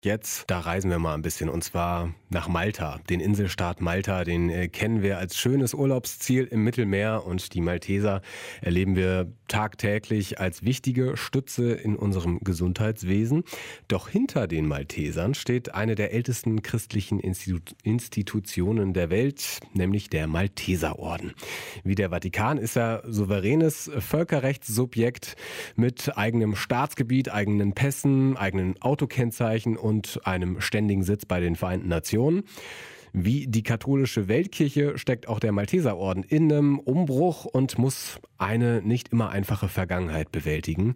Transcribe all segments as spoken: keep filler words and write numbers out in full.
Jetzt, da reisen wir mal ein bisschen und zwar nach Malta. Den Inselstaat Malta, den äh, kennen wir als schönes Urlaubsziel im Mittelmeer und die Malteser erleben wir tagtäglich als wichtige Stütze in unserem Gesundheitswesen. Doch hinter den Maltesern steht eine der ältesten christlichen Institu Institutionen der Welt, nämlich der Malteserorden. Wie der Vatikan ist er souveränes Völkerrechtssubjekt mit eigenem Staatsgebiet, eigenen Pässen, eigenen Autokennzeichen und einem ständigen Sitz bei den Vereinten Nationen. Wie die katholische Weltkirche steckt auch der Malteserorden in einem Umbruch und muss eine nicht immer einfache Vergangenheit bewältigen.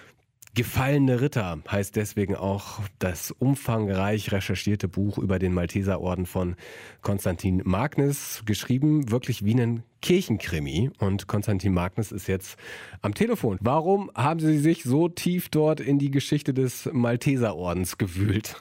Gefallene Ritter heißt deswegen auch das umfangreich recherchierte Buch über den Malteserorden von Konstantin Magnus, geschrieben wirklich wie ein Kirchenkrimi. Und Konstantin Magnus ist jetzt am Telefon. Warum haben Sie sich so tief dort in die Geschichte des Malteserordens gewühlt?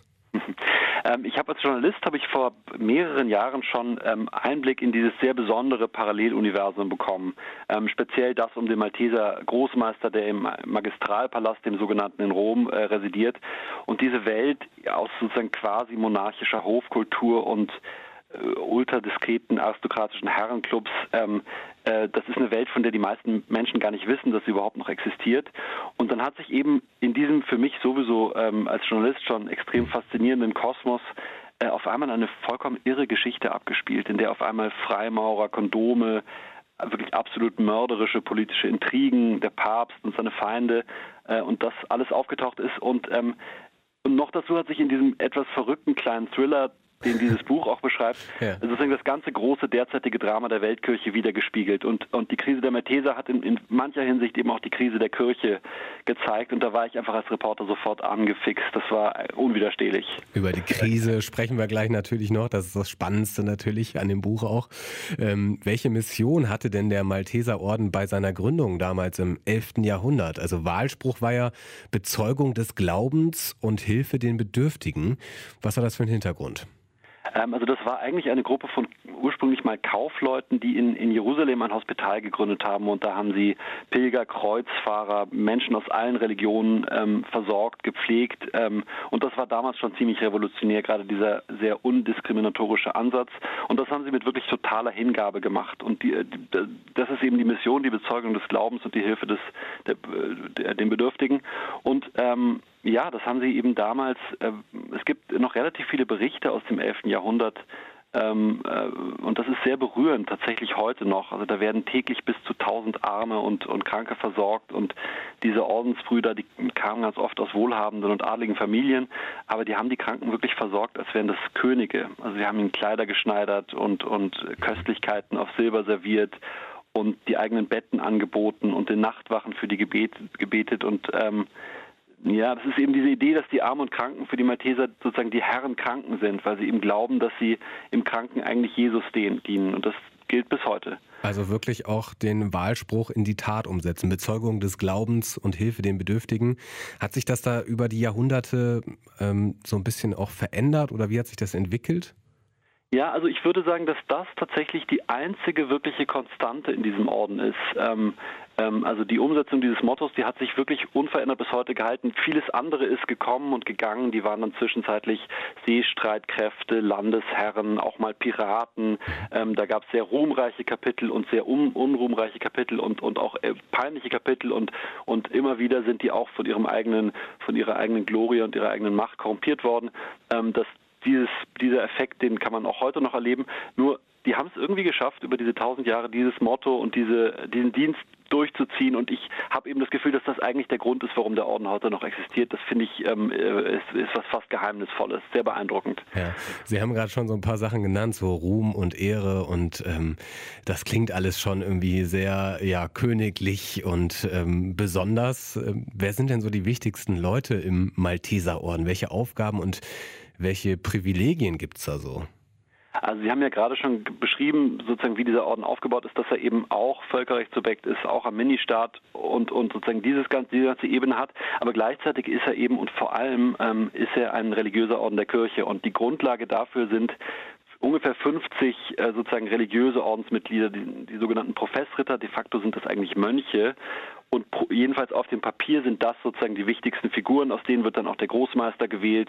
Ähm, ich habe als Journalist habe ich vor mehreren Jahren schon ähm, Einblick in dieses sehr besondere Paralleluniversum bekommen. Ähm, speziell das um den Malteser Großmeister, der im Magistralpalast, dem sogenannten in Rom, äh, residiert. Und diese Welt aus sozusagen quasi monarchischer Hofkultur und äh, ultradiskreten aristokratischen Herrenclubs, ähm, äh, das ist eine Welt, von der die meisten Menschen gar nicht wissen, dass sie überhaupt noch existiert. Und dann hat sich eben in diesem für mich sowieso ähm, als Journalist schon extrem faszinierenden Kosmos äh, auf einmal eine vollkommen irre Geschichte abgespielt, in der auf einmal Freimaurer, Kondome, wirklich absolut mörderische politische Intrigen, der Papst und seine Feinde äh, und das alles aufgetaucht ist. Und, ähm, und noch dazu hat sich in diesem etwas verrückten kleinen Thriller, den dieses Buch auch beschreibt, ja, sozusagen das ganze große derzeitige Drama der Weltkirche wiedergespiegelt. Und, und die Krise der Malteser hat in, in mancher Hinsicht eben auch die Krise der Kirche gezeigt. Und da war ich einfach als Reporter sofort angefixt. Das war unwiderstehlich. Über die Krise sprechen wir gleich natürlich noch. Das ist das Spannendste natürlich an dem Buch auch. Ähm, welche Mission hatte denn der Malteserorden bei seiner Gründung damals im elften Jahrhundert? Also Wahlspruch war ja Bezeugung des Glaubens und Hilfe den Bedürftigen. Was war das für ein Hintergrund? Also das war eigentlich eine Gruppe von ursprünglich mal Kaufleuten, die in, in Jerusalem ein Hospital gegründet haben, und da haben sie Pilger, Kreuzfahrer, Menschen aus allen Religionen ähm, versorgt, gepflegt, ähm, und das war damals schon ziemlich revolutionär, gerade dieser sehr undiskriminatorische Ansatz, und das haben sie mit wirklich totaler Hingabe gemacht, und die, die, das ist eben die Mission, die Bezeugung des Glaubens und die Hilfe des, der, der, den Bedürftigen. Und ähm, ja, das haben sie eben damals, äh, es gibt noch relativ viele Berichte aus dem elften Jahrhundert, ähm, äh, und das ist sehr berührend, tatsächlich heute noch. Also da werden täglich bis zu tausend Arme und, und Kranke versorgt, und diese Ordensbrüder, die kamen ganz oft aus wohlhabenden und adligen Familien, aber die haben die Kranken wirklich versorgt, als wären das Könige. Also sie haben ihnen Kleider geschneidert und, und Köstlichkeiten auf Silber serviert und die eigenen Betten angeboten und den Nachtwachen für die gebetet, gebetet und ähm, ja, das ist eben diese Idee, dass die Armen und Kranken für die Malteser sozusagen die Herren Kranken sind, weil sie eben glauben, dass sie im Kranken eigentlich Jesus dienen, und das gilt bis heute. Also wirklich auch den Wahlspruch in die Tat umsetzen, Bezeugung des Glaubens und Hilfe den Bedürftigen. Hat sich das da über die Jahrhunderte ähm, so ein bisschen auch verändert, oder wie hat sich das entwickelt? Ja, also ich würde sagen, dass das tatsächlich die einzige wirkliche Konstante in diesem Orden ist. Ähm, ähm, also die Umsetzung dieses Mottos, die hat sich wirklich unverändert bis heute gehalten. Vieles andere ist gekommen und gegangen. Die waren dann zwischenzeitlich Seestreitkräfte, Landesherren, auch mal Piraten. Ähm, da gab es sehr ruhmreiche Kapitel und sehr un unruhmreiche Kapitel und, und auch äh, peinliche Kapitel, und, und immer wieder sind die auch von ihrem eigenen, von ihrer eigenen Glorie und ihrer eigenen Macht korrumpiert worden. Ähm, das Dieses, dieser Effekt, den kann man auch heute noch erleben. Nur, die haben es irgendwie geschafft, über diese tausend Jahre dieses Motto und diese, diesen Dienst durchzuziehen. Und ich habe eben das Gefühl, dass das eigentlich der Grund ist, warum der Orden heute noch existiert. Das finde ich, ähm, ist, ist was fast Geheimnisvolles. Sehr beeindruckend. Ja, Sie haben gerade schon so ein paar Sachen genannt, so Ruhm und Ehre, und ähm, das klingt alles schon irgendwie sehr ja, königlich und ähm, besonders. Ähm, wer sind denn so die wichtigsten Leute im Malteserorden? Welche Aufgaben und welche Privilegien gibt's da so? Also Sie haben ja gerade schon beschrieben, sozusagen wie dieser Orden aufgebaut ist, dass er eben auch Völkerrechtssubjekt ist, auch am Ministaat und, und sozusagen dieses ganze, diese ganze Ebene hat. Aber gleichzeitig ist er eben und vor allem ähm, ist er ein religiöser Orden der Kirche. Und die Grundlage dafür sind ungefähr fünfzig äh, sozusagen religiöse Ordensmitglieder, die, die sogenannten Professritter. De facto sind das eigentlich Mönche. Und pro, jedenfalls auf dem Papier sind das sozusagen die wichtigsten Figuren, aus denen wird dann auch der Großmeister gewählt.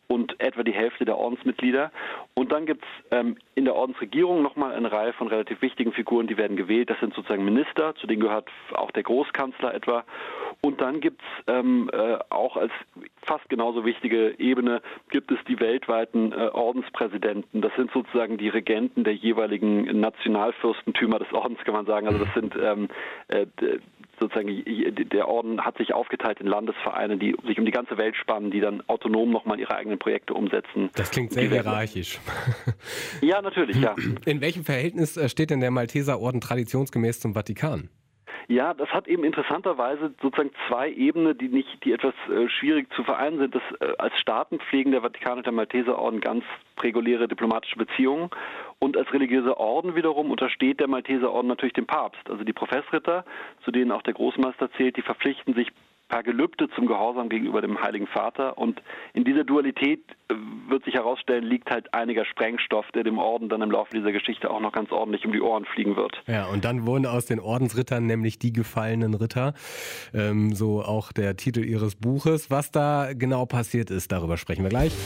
und etwa die Hälfte der Ordensmitglieder. Und dann gibt es ähm, in der Ordensregierung nochmal eine Reihe von relativ wichtigen Figuren, die werden gewählt. Das sind sozusagen Minister, zu denen gehört auch der Großkanzler etwa. Und dann gibt es ähm, äh, auch als fast genauso wichtige Ebene, gibt es die weltweiten äh, Ordenspräsidenten. Das sind sozusagen die Regenten der jeweiligen Nationalfürstentümer des Ordens, kann man sagen. Also das sind ähm, äh, sozusagen, der Orden hat sich aufgeteilt in Landesvereine, die sich um die ganze Welt spannen, die dann autonom nochmal ihre eigenen Projekte umsetzen. Das klingt sehr hierarchisch. Ja, natürlich, ja. In welchem Verhältnis steht denn der Malteserorden traditionsgemäß zum Vatikan? Ja, das hat eben interessanterweise sozusagen zwei Ebenen, die nicht, die etwas äh, schwierig zu vereinen sind. Das, äh, als Staaten pflegen der Vatikan und der Malteserorden ganz reguläre diplomatische Beziehungen. Und als religiöser Orden wiederum untersteht der Malteserorden natürlich dem Papst. Also die Professritter, zu denen auch der Großmeister zählt, die verpflichten sich per Gelübde zum Gehorsam gegenüber dem Heiligen Vater. Und in dieser Dualität äh, wird sich herausstellen, liegt halt einiger Sprengstoff, der dem Orden dann im Laufe dieser Geschichte auch noch ganz ordentlich um die Ohren fliegen wird. Ja, und dann wurden aus den Ordensrittern nämlich die gefallenen Ritter, ähm, so auch der Titel ihres Buches. Was da genau passiert ist, darüber sprechen wir gleich.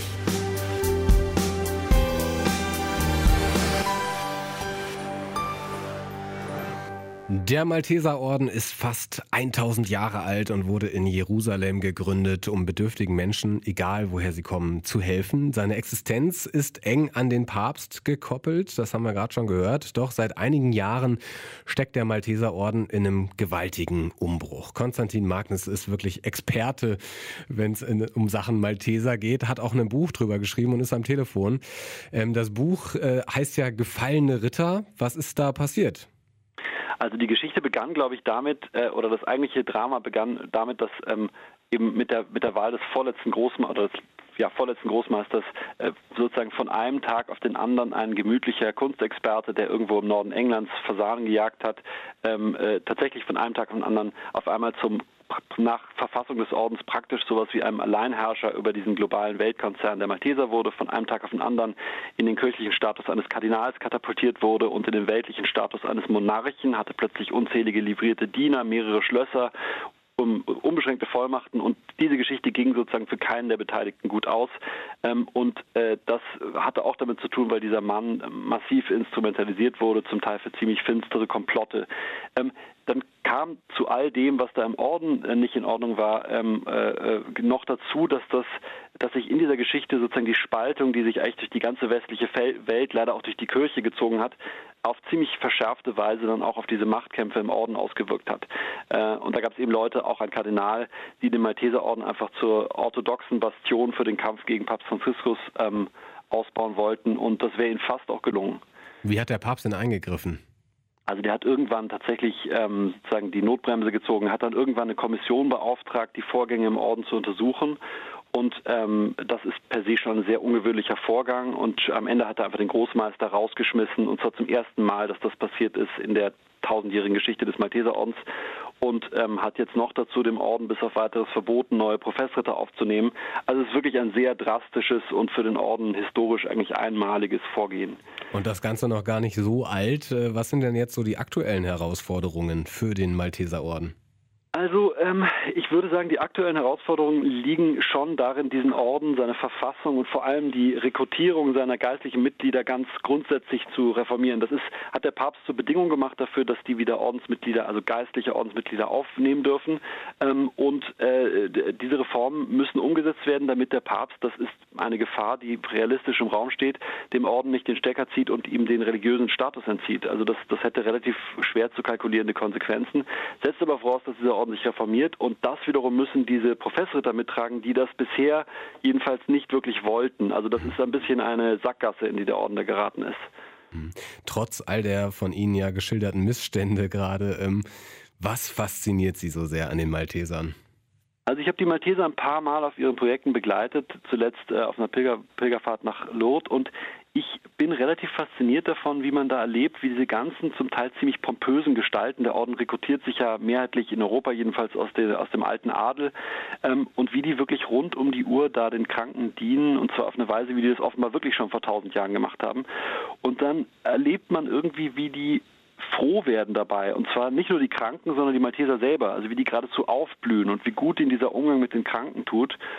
Der Malteserorden ist fast tausend Jahre alt und wurde in Jerusalem gegründet, um bedürftigen Menschen, egal woher sie kommen, zu helfen. Seine Existenz ist eng an den Papst gekoppelt, das haben wir gerade schon gehört. Doch seit einigen Jahren steckt der Malteserorden in einem gewaltigen Umbruch. Konstantin Magnus ist wirklich Experte, wenn es um Sachen Malteser geht, hat auch ein Buch drüber geschrieben und ist am Telefon. Das Buch heißt ja Gefallene Ritter. Was ist da passiert? Also die Geschichte begann, glaube ich, damit, äh, oder das eigentliche Drama begann damit, dass ähm, eben mit der mit der Wahl des vorletzten Großmeisters, oder des ja, vorletzten Großmeisters äh, sozusagen von einem Tag auf den anderen ein gemütlicher Kunstexperte, der irgendwo im Norden Englands Fasanen gejagt hat, ähm, äh, tatsächlich von einem Tag auf den anderen auf einmal zum nach Verfassung des Ordens praktisch sowas wie einem Alleinherrscher über diesen globalen Weltkonzern der Malteser wurde, von einem Tag auf den anderen in den kirchlichen Status eines Kardinals katapultiert wurde und in den weltlichen Status eines Monarchen, hatte plötzlich unzählige livrierte Diener, mehrere Schlösser, um unbeschränkte Vollmachten, und diese Geschichte ging sozusagen für keinen der Beteiligten gut aus. Ähm, und äh, das hatte auch damit zu tun, weil dieser Mann massiv instrumentalisiert wurde, zum Teil für ziemlich finstere Komplotte. Ähm, dann kam zu all dem, was da im Orden äh, nicht in Ordnung war, ähm, äh, noch dazu, dass das, dass sich in dieser Geschichte sozusagen die Spaltung, die sich eigentlich durch die ganze westliche Welt, leider auch durch die Kirche gezogen hat, auf ziemlich verschärfte Weise dann auch auf diese Machtkämpfe im Orden ausgewirkt hat. Äh, und da gab es eben Leute, auch ein Kardinal, die den Malteserorden einfach zur orthodoxen Bastion für den Kampf gegen Papst Franziskus ähm, ausbauen wollten, und das wäre ihnen fast auch gelungen. Wie hat der Papst denn eingegriffen? Also der hat irgendwann tatsächlich ähm, sozusagen die Notbremse gezogen, hat dann irgendwann eine Kommission beauftragt, die Vorgänge im Orden zu untersuchen. Und ähm, das ist per se schon ein sehr ungewöhnlicher Vorgang. Und am Ende hat er einfach den Großmeister rausgeschmissen. Und zwar zum ersten Mal, dass das passiert ist in der tausendjährigen Geschichte des Malteserordens. Und ähm, hat jetzt noch dazu dem Orden bis auf weiteres verboten, neue Professritter aufzunehmen. Also es ist wirklich ein sehr drastisches und für den Orden historisch eigentlich einmaliges Vorgehen. Und das Ganze noch gar nicht so alt. Was sind denn jetzt so die aktuellen Herausforderungen für den Malteserorden? Also ähm, ich würde sagen, die aktuellen Herausforderungen liegen schon darin, diesen Orden, seine Verfassung und vor allem die Rekrutierung seiner geistlichen Mitglieder ganz grundsätzlich zu reformieren. Das ist, hat der Papst zur Bedingung gemacht dafür, dass die wieder Ordensmitglieder, also geistliche Ordensmitglieder aufnehmen dürfen. Ähm, und äh, diese Reformen müssen umgesetzt werden, damit der Papst, das ist eine Gefahr, die realistisch im Raum steht, dem Orden nicht den Stecker zieht und ihm den religiösen Status entzieht. Also das, das hätte relativ schwer zu kalkulierende Konsequenzen. Setzt aber voraus, dass dieser Orden sich reformiert, und das wiederum müssen diese Professritter mittragen, die das bisher jedenfalls nicht wirklich wollten. Also das ist ein bisschen eine Sackgasse, in die der Orden da geraten ist. Trotz all der von Ihnen ja geschilderten Missstände gerade, ähm, was fasziniert Sie so sehr an den Maltesern? Also ich habe die Malteser ein paar Mal auf ihren Projekten begleitet, zuletzt äh, auf einer Pilger, Pilgerfahrt nach Lourdes, und ich bin relativ fasziniert davon, wie man da erlebt, wie diese ganzen zum Teil ziemlich pompösen Gestalten, der Orden rekrutiert sich ja mehrheitlich in Europa, jedenfalls aus, der, aus dem alten Adel, ähm, und wie die wirklich rund um die Uhr da den Kranken dienen, und zwar auf eine Weise, wie die das offenbar wirklich schon vor tausend Jahren gemacht haben. Und dann erlebt man irgendwie, wie die froh werden dabei, und zwar nicht nur die Kranken, sondern die Malteser selber, also wie die geradezu aufblühen und wie gut ihnen dieser Umgang mit den Kranken tut.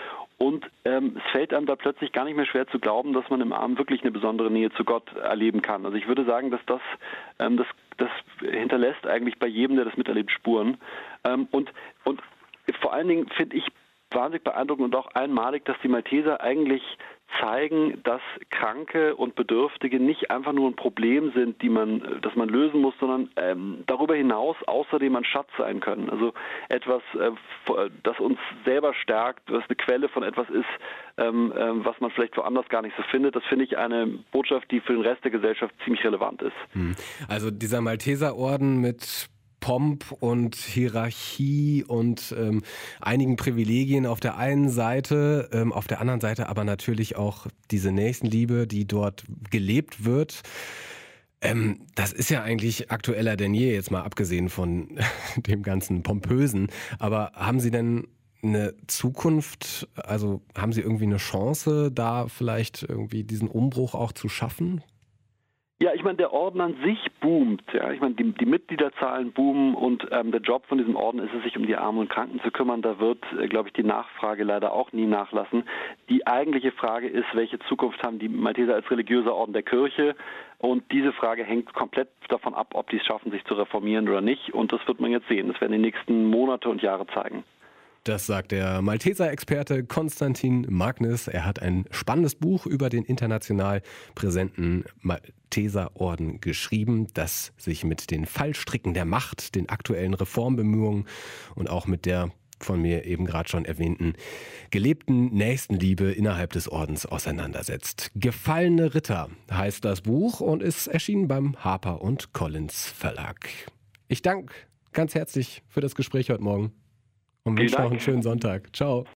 Und ähm, es fällt einem da plötzlich gar nicht mehr schwer zu glauben, dass man im Arm wirklich eine besondere Nähe zu Gott erleben kann. Also ich würde sagen, dass das, ähm, das, das hinterlässt eigentlich bei jedem, der das miterlebt, Spuren. Ähm, und, und vor allen Dingen finde ich wahnsinnig beeindruckend und auch einmalig, dass die Malteser eigentlich zeigen, dass Kranke und Bedürftige nicht einfach nur ein Problem sind, die man, das man lösen muss, sondern ähm, darüber hinaus außerdem ein Schatz sein können. Also etwas, äh, das uns selber stärkt, was eine Quelle von etwas ist, ähm, äh, was man vielleicht woanders gar nicht so findet. Das finde ich eine Botschaft, die für den Rest der Gesellschaft ziemlich relevant ist. Also dieser Malteserorden mit Pomp und Hierarchie und ähm, einigen Privilegien auf der einen Seite, ähm, auf der anderen Seite aber natürlich auch diese Nächstenliebe, die dort gelebt wird. Ähm, das ist ja eigentlich aktueller denn je, jetzt mal abgesehen von dem ganzen Pompösen. Aber haben Sie denn eine Zukunft, also haben Sie irgendwie eine Chance, da vielleicht irgendwie diesen Umbruch auch zu schaffen? Ja, ich meine, der Orden an sich boomt. Ja, ich meine, die, die Mitgliederzahlen boomen und ähm, der Job von diesem Orden ist es, sich um die Armen und Kranken zu kümmern. Da wird, äh, glaube ich, die Nachfrage leider auch nie nachlassen. Die eigentliche Frage ist, welche Zukunft haben die Malteser als religiöser Orden der Kirche? Und diese Frage hängt komplett davon ab, ob die es schaffen, sich zu reformieren oder nicht. Und das wird man jetzt sehen. Das werden die nächsten Monate und Jahre zeigen. Das sagt der Malteser-Experte Konstantin Magnus. Er hat ein spannendes Buch über den international präsenten Malteserorden geschrieben, das sich mit den Fallstricken der Macht, den aktuellen Reformbemühungen und auch mit der von mir eben gerade schon erwähnten gelebten Nächstenliebe innerhalb des Ordens auseinandersetzt. Gefallene Ritter heißt das Buch und ist erschienen beim Harper und Collins Verlag. Ich danke ganz herzlich für das Gespräch heute Morgen. Und wünsche noch einen schönen Sonntag. Ciao.